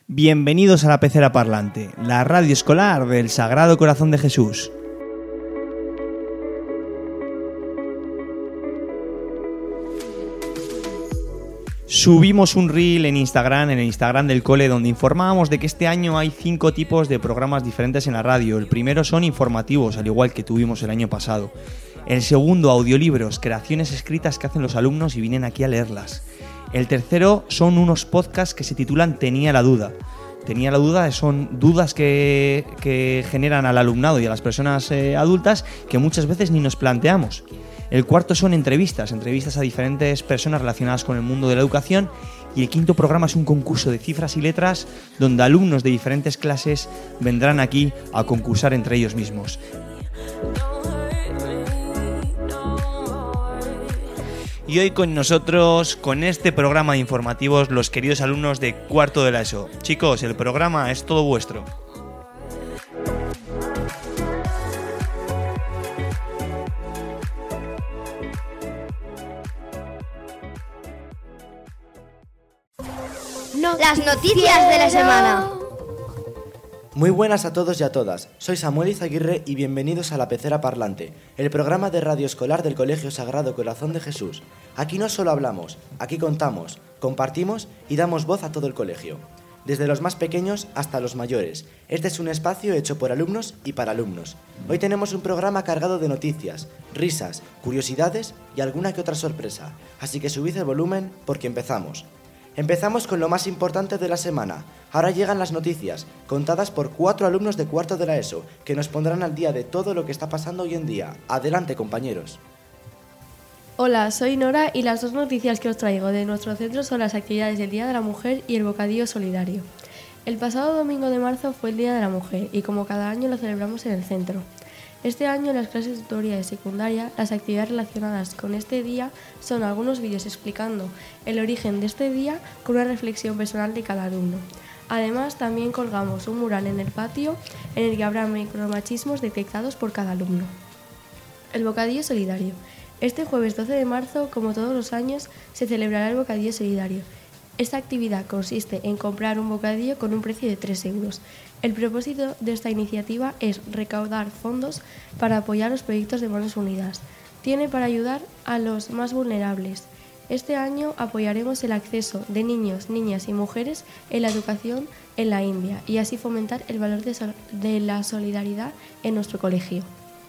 Bienvenidos a la Pecera Parlante, la radio escolar del Sagrado Corazón de Jesús. Subimos un reel en el Instagram del cole, donde informábamos de que este año hay 5 tipos de programas diferentes en la radio. El primero son informativos, al igual que tuvimos el año pasado. El segundo, audiolibros, creaciones escritas que hacen los alumnos y vienen aquí a leerlas. El tercero son unos podcasts que se titulan Tenía la duda. Tenía la duda, son dudas que generan al alumnado y a las personas adultas que muchas veces ni nos planteamos. El cuarto son entrevistas a diferentes personas relacionadas con el mundo de la educación. Y el quinto programa es un concurso de cifras y letras donde alumnos de diferentes clases vendrán aquí a concursar entre ellos mismos. Y hoy con nosotros, con este programa de informativos, los queridos alumnos de cuarto de la ESO. Chicos, el programa es todo vuestro. Las noticias de la semana. Muy buenas a todos y a todas, soy Samuel Izaguirre y bienvenidos a La Pecera Parlante, el programa de radio escolar del Colegio Sagrado Corazón de Jesús. Aquí no solo hablamos, aquí contamos, compartimos y damos voz a todo el colegio, desde los más pequeños hasta los mayores. Este es un espacio hecho por alumnos y para alumnos. Hoy tenemos un programa cargado de noticias, risas, curiosidades y alguna que otra sorpresa, así que subid el volumen porque empezamos. Empezamos con lo más importante de la semana. Ahora llegan las noticias, contadas por 4 alumnos de cuarto de la ESO, que nos pondrán al día de todo lo que está pasando hoy en día. Adelante, compañeros. Hola, soy Nora y las 2 noticias que os traigo de nuestro centro son las actividades del Día de la Mujer y el bocadillo solidario. El pasado domingo de marzo fue el Día de la Mujer y como cada año lo celebramos en el centro. Este año en las clases de tutoría de secundaria, las actividades relacionadas con este día son algunos vídeos explicando el origen de este día con una reflexión personal de cada alumno. Además, también colgamos un mural en el patio en el que habrá micromachismos detectados por cada alumno. El bocadillo solidario. Este jueves 12 de marzo, como todos los años, se celebrará el bocadillo solidario. Esta actividad consiste en comprar un bocadillo con un precio de 3 euros. El propósito de esta iniciativa es recaudar fondos para apoyar los proyectos de Manos Unidas. Tiene para ayudar a los más vulnerables. Este año apoyaremos el acceso de niños, niñas y mujeres en la educación en la India y así fomentar el valor de la solidaridad en nuestro colegio.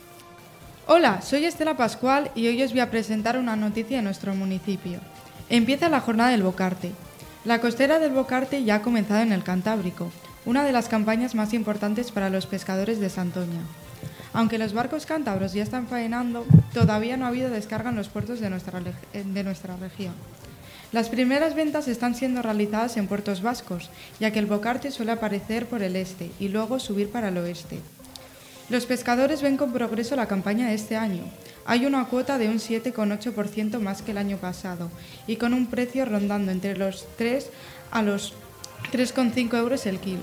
Hola, soy Estela Pascual y hoy os voy a presentar una noticia de nuestro municipio. Empieza la jornada del Bocarte. La costera del Bocarte ya ha comenzado en el Cantábrico, una de las campañas más importantes para los pescadores de Santoña. Aunque los barcos cántabros ya están faenando, todavía no ha habido descarga en los puertos de nuestra región. Las primeras ventas están siendo realizadas en puertos vascos, ya que el Bocarte suele aparecer por el este y luego subir para el oeste. Los pescadores ven con progreso la campaña de este año. Hay una cuota de un 7,8% más que el año pasado y con un precio rondando entre los 3 a los 3,5 euros el kilo.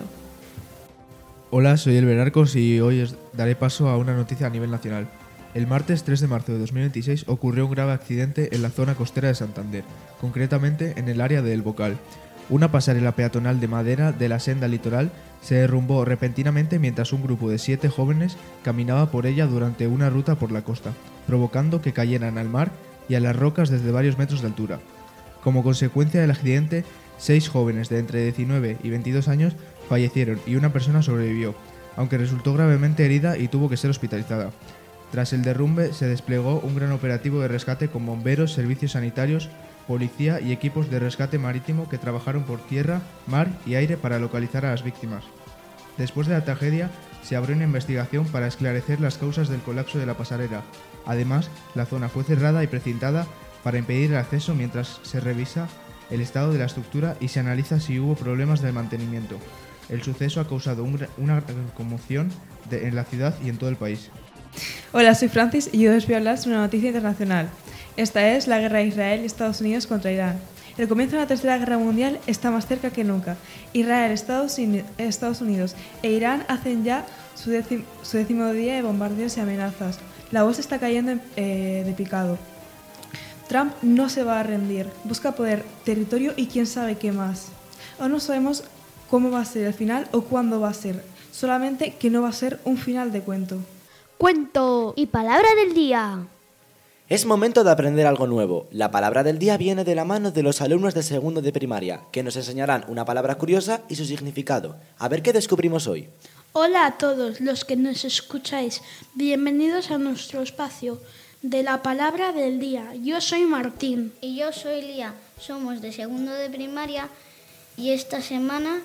Hola, soy Elber Arcos y hoy os daré paso a una noticia a nivel nacional. El martes 3 de marzo de 2026 ocurrió un grave accidente en la zona costera de Santander, concretamente en el área de El Bocal. Una pasarela peatonal de madera de la senda litoral se derrumbó repentinamente mientras un grupo de 7 jóvenes caminaba por ella durante una ruta por la costa, provocando que cayeran al mar y a las rocas desde varios metros de altura. Como consecuencia del accidente, 6 jóvenes de entre 19 y 22 años fallecieron y una persona sobrevivió, aunque resultó gravemente herida y tuvo que ser hospitalizada. Tras el derrumbe se desplegó un gran operativo de rescate con bomberos, servicios sanitarios, policía y equipos de rescate marítimo que trabajaron por tierra, mar y aire para localizar a las víctimas. Después de la tragedia, se abrió una investigación para esclarecer las causas del colapso de la pasarela. Además, la zona fue cerrada y precintada para impedir el acceso mientras se revisa el estado de la estructura y se analiza si hubo problemas de mantenimiento. El suceso ha causado una conmoción en la ciudad y en todo el país. Hola, soy Francis y hoy os voy a hablar sobre una noticia internacional. Esta es la guerra de Israel y Estados Unidos contra Irán. El comienzo de la Tercera Guerra Mundial está más cerca que nunca. Israel, Estados Unidos e Irán hacen ya su décimo día de bombardeos y amenazas. La voz está cayendo de picado. Trump no se va a rendir, busca poder, territorio y quién sabe qué más. Aún no sabemos cómo va a ser el final o cuándo va a ser, solamente que no va a ser un final de cuento. Cuento y palabra del día. Es momento de aprender algo nuevo. La palabra del día viene de la mano de los alumnos de segundo de primaria, que nos enseñarán una palabra curiosa y su significado. A ver qué descubrimos hoy. Hola a todos los que nos escucháis. Bienvenidos a nuestro espacio de la palabra del día. Yo soy Martín. Y yo soy Lía. Somos de segundo de primaria y esta semana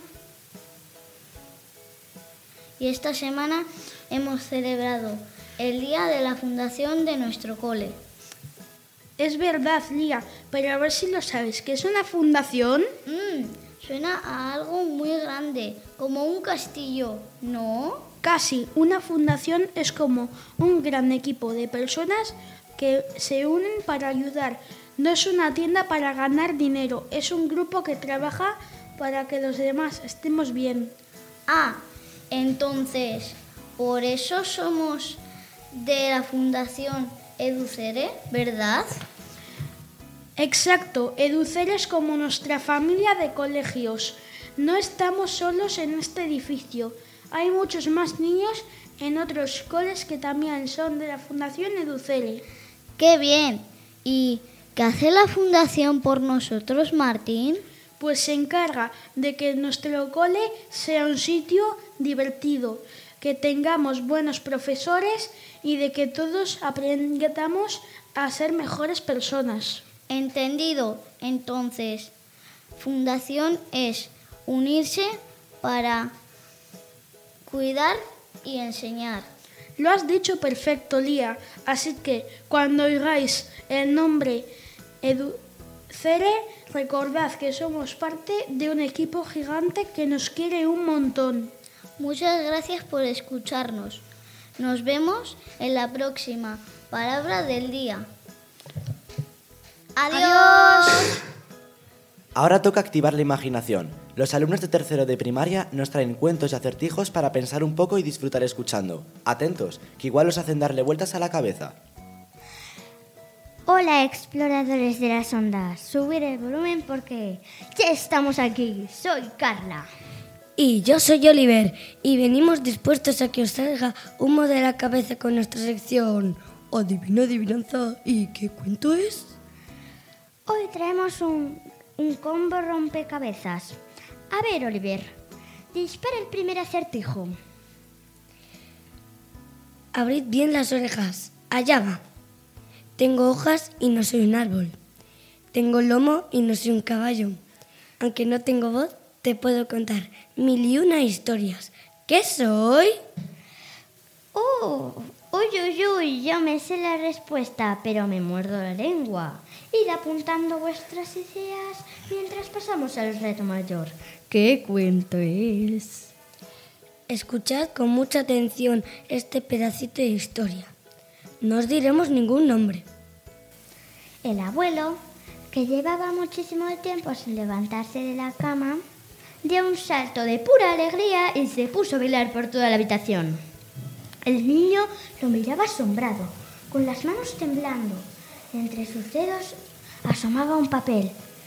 hemos celebrado el día de la fundación de nuestro cole. Es verdad, Lía, pero a ver si lo sabes. ¿Qué es una fundación? Suena a algo muy grande, como un castillo, ¿no? Casi. Una fundación es como un gran equipo de personas que se unen para ayudar. No es una tienda para ganar dinero, es un grupo que trabaja para que los demás estemos bien. Ah, entonces, por eso somos de la Fundación Educere, ¿verdad? Exacto, Educere es como nuestra familia de colegios. No estamos solos en este edificio. Hay muchos más niños en otros coles que también son de la Fundación Educere. ¡Qué bien! ¿Y qué hace la fundación por nosotros, Martín? Pues se encarga de que nuestro cole sea un sitio divertido, que tengamos buenos profesores y de que todos aprendamos a ser mejores personas. Entendido. Entonces, fundación es unirse para cuidar y enseñar. Lo has dicho perfecto, Lía. Así que cuando oigáis el nombre Educere, recordad que somos parte de un equipo gigante que nos quiere un montón. Muchas gracias por escucharnos. Nos vemos en la próxima palabra del día. ¡Adiós! Ahora toca activar la imaginación. Los alumnos de tercero de primaria nos traen cuentos y acertijos para pensar un poco y disfrutar escuchando. Atentos, que igual os hacen darle vueltas a la cabeza. Hola, exploradores de las ondas. Subir el volumen porque ya estamos aquí. Soy Carla. Y yo soy Oliver, y venimos dispuestos a que os salga humo de la cabeza con nuestra sección Adivina, adivinanza. ¿Y qué cuento es? Hoy traemos un combo rompecabezas. A ver, Oliver, dispara el primer acertijo. Abrid bien las orejas. Allá va. Tengo hojas y no soy un árbol. Tengo lomo y no soy un caballo. Aunque no tengo voz, te puedo contar 1001 historias. ¿Qué soy? Uy, yo me sé la respuesta, pero me muerdo la lengua. Id apuntando vuestras ideas mientras pasamos al reto mayor. ¿Qué cuento es? Escuchad con mucha atención este pedacito de historia. No os diremos ningún nombre. El abuelo, que llevaba muchísimo tiempo sin levantarse de la cama, dio un salto de pura alegría y se puso a bailar por toda la habitación. El niño lo miraba asombrado, con las manos temblando. Entre sus dedos asomaba un papel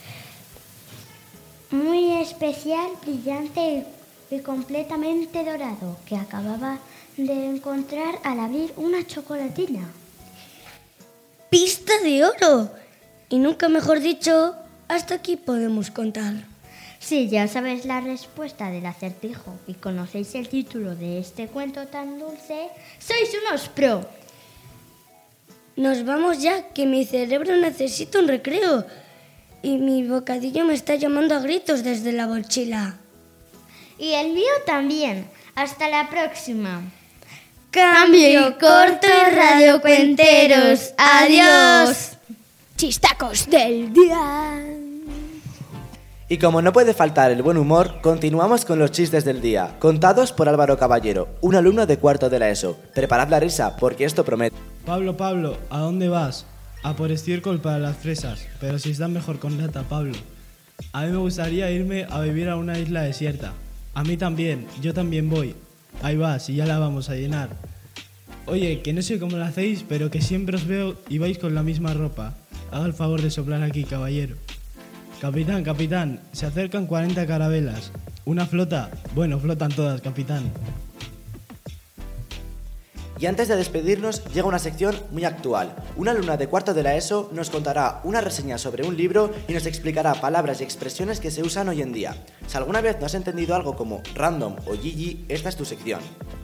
muy especial, brillante y completamente dorado, que acababa de encontrar al abrir una chocolatina. ¡Pista de oro! Y nunca mejor dicho, hasta aquí podemos contar. Si ya sabéis la respuesta del acertijo y conocéis el título de este cuento tan dulce, ¡sois unos pro! Nos vamos ya, que mi cerebro necesita un recreo y mi bocadillo me está llamando a gritos desde la mochila. Y el mío también. Hasta la próxima. Cambio y corto Radio Cuenteros. ¡Adiós! Chistacos del día. Y como no puede faltar el buen humor, continuamos con los chistes del día, contados por Álvaro Caballero, un alumno de cuarto de la ESO. Preparad la risa, porque esto promete. Pablo, ¿a dónde vas? A por estiércol para las fresas, pero si están mejor con nata, Pablo. A mí me gustaría irme a vivir a una isla desierta. A mí también, yo también voy. Ahí vas, y ya la vamos a llenar. Oye, que no sé cómo lo hacéis, pero que siempre os veo y vais con la misma ropa. Haga el favor de soplar aquí, caballero. Capitán, se acercan 40 carabelas. ¿Una flota? Bueno, flotan todas, capitán. Y antes de despedirnos, llega una sección muy actual. Una alumna de cuarto de la ESO nos contará una reseña sobre un libro y nos explicará palabras y expresiones que se usan hoy en día. Si alguna vez no has entendido algo como random o Gigi, esta es tu sección.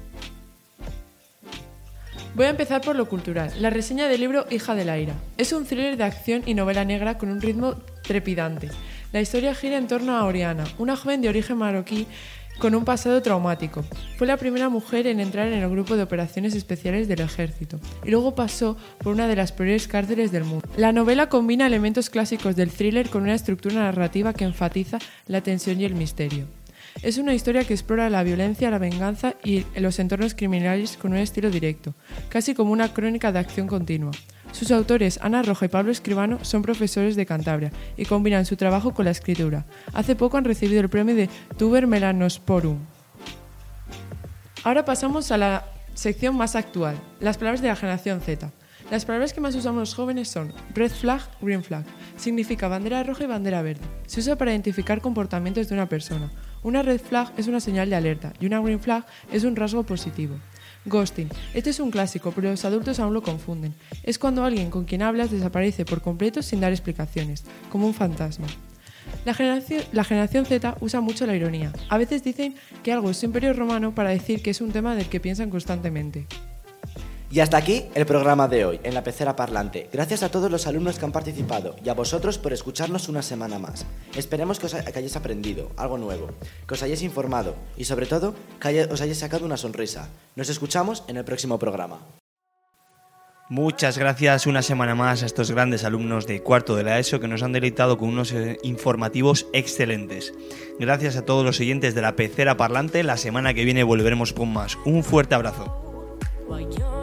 Voy a empezar por lo cultural. La reseña del libro Hija de la Ira. Es un thriller de acción y novela negra con un ritmo trepidante. La historia gira en torno a Oriana, una joven de origen marroquí con un pasado traumático. Fue la primera mujer en entrar en el grupo de operaciones especiales del ejército y luego pasó por una de las peores cárceles del mundo. La novela combina elementos clásicos del thriller con una estructura narrativa que enfatiza la tensión y el misterio. Es una historia que explora la violencia, la venganza y los entornos criminales con un estilo directo, casi como una crónica de acción continua. Sus autores, Ana Roja y Pablo Escribano, son profesores de Cantabria y combinan su trabajo con la escritura. Hace poco han recibido el premio de Tuber Melanosporum. Ahora pasamos a la sección más actual, las palabras de la generación Z. Las palabras que más usamos los jóvenes son red flag, green flag. Significa bandera roja y bandera verde. Se usa para identificar comportamientos de una persona. Una red flag es una señal de alerta y una green flag es un rasgo positivo. Ghosting. Este es un clásico, pero los adultos aún lo confunden. Es cuando alguien con quien hablas desaparece por completo sin dar explicaciones, como un fantasma. La generación Z usa mucho la ironía. A veces dicen que algo es Imperio Romano para decir que es un tema del que piensan constantemente. Y hasta aquí el programa de hoy, en la Pecera Parlante. Gracias a todos los alumnos que han participado y a vosotros por escucharnos una semana más. Esperemos que hayáis aprendido algo nuevo, que os hayáis informado y sobre todo que os hayáis sacado una sonrisa. Nos escuchamos en el próximo programa. Muchas gracias una semana más a estos grandes alumnos de cuarto de la ESO que nos han deleitado con unos informativos excelentes. Gracias a todos los oyentes de la Pecera Parlante. La semana que viene volveremos con más. Un fuerte abrazo.